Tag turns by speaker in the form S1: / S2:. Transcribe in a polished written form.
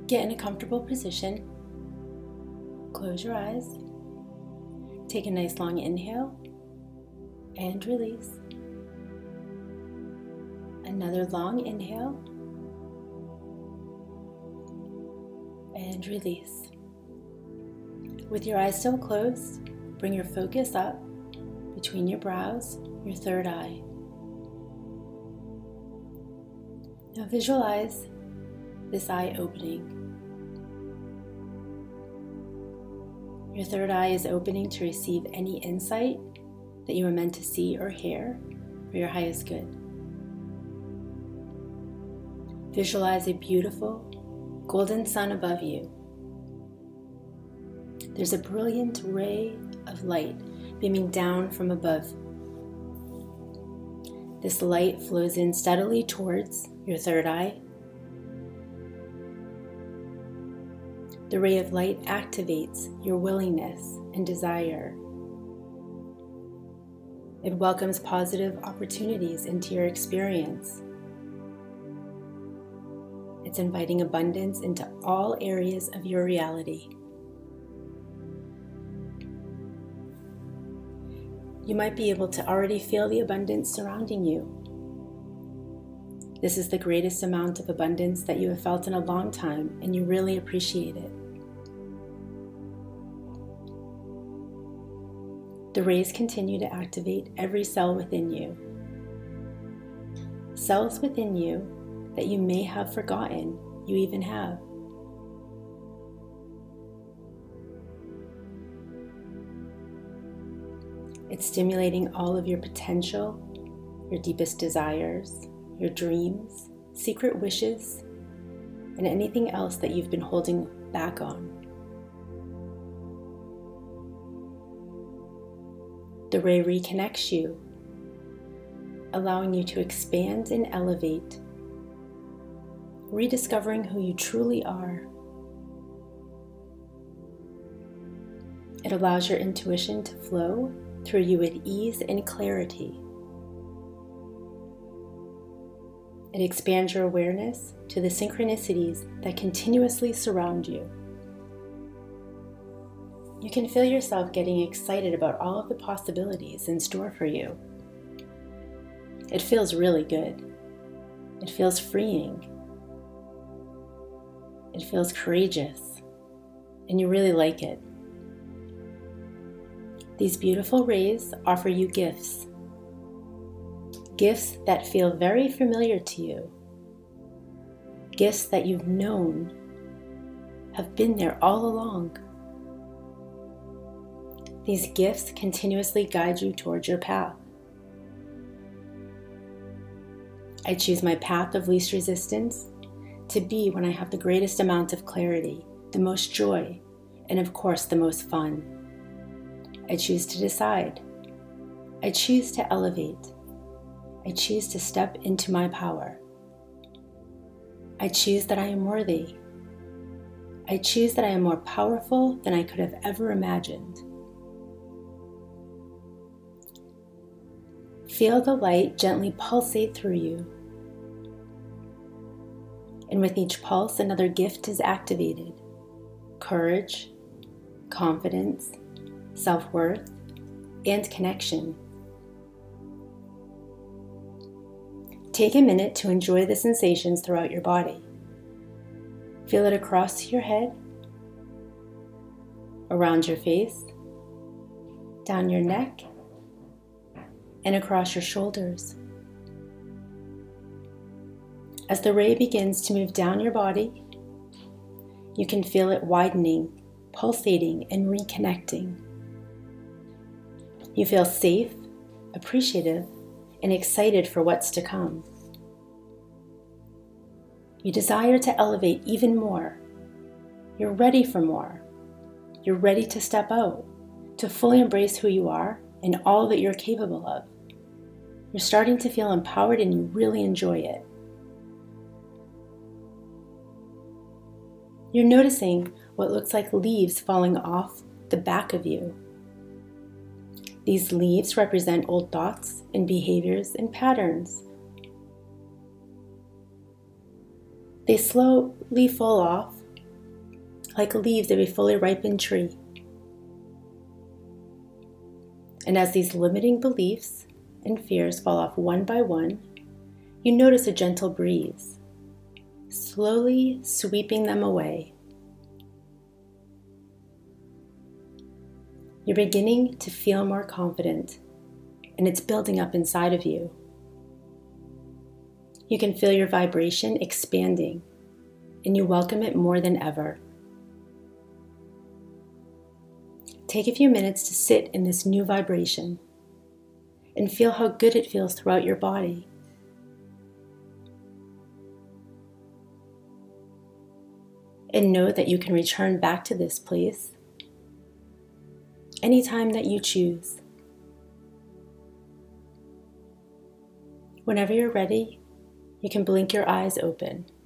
S1: Get in a comfortable position. Close your eyes. Take a nice long inhale and release. Another long inhale and release. With your eyes still closed, bring your focus up between your brows, your third eye. Now visualize this eye opening. Your third eye is opening to receive any insight that you were meant to see or hear for your highest good. Visualize a beautiful golden sun above you. There's a brilliant ray of light beaming down from above. This light flows in steadily towards your third eye. The ray of light activates your willingness and desire. It welcomes positive opportunities into your experience. It's inviting abundance into all areas of your reality. You might be able to already feel the abundance surrounding you. This is the greatest amount of abundance that you have felt in a long time, and you really appreciate it. The rays continue to activate every cell within you. Cells within you that you may have forgotten you even have. It's stimulating all of your potential, your deepest desires, your dreams, secret wishes, and anything else that you've been holding back on. The ray reconnects you, allowing you to expand and elevate, rediscovering who you truly are. It allows your intuition to flow through you with ease and clarity. It expands your awareness to the synchronicities that continuously surround you. You can feel yourself getting excited about all of the possibilities in store for you. It feels really good. It feels freeing. It feels courageous, and you really like it. These beautiful rays offer you gifts. Gifts that feel very familiar to you. Gifts that you've known have been there all along. These gifts continuously guide you towards your path. I choose my path of least resistance to be when I have the greatest amount of clarity, the most joy, and of course the most fun. I choose to decide. I choose to elevate. I choose to step into my power. I choose that I am worthy. I choose that I am more powerful than I could have ever imagined. Feel the light gently pulsate through you. And with each pulse, another gift is activated. Courage, confidence, self-worth, and connection. Take a minute to enjoy the sensations throughout your body. Feel it across your head, around your face, down your neck, and across your shoulders. As the ray begins to move down your body, you can feel it widening, pulsating, and reconnecting. You feel safe, appreciative, and excited for what's to come. You desire to elevate even more. You're ready for more. You're ready to step out, to fully embrace who you are and all that you're capable of. You're starting to feel empowered and you really enjoy it. You're noticing what looks like leaves falling off the back of you. These leaves represent old thoughts and behaviors and patterns. They slowly fall off like leaves of a fully ripened tree. And as these limiting beliefs and fears fall off one by one, you notice a gentle breeze, slowly sweeping them away. You're beginning to feel more confident, and it's building up inside of you. You can feel your vibration expanding, and you welcome it more than ever. Take a few minutes to sit in this new vibration and feel how good it feels throughout your body. And know that you can return back to this place anytime that you choose. Whenever you're ready, you can blink your eyes open.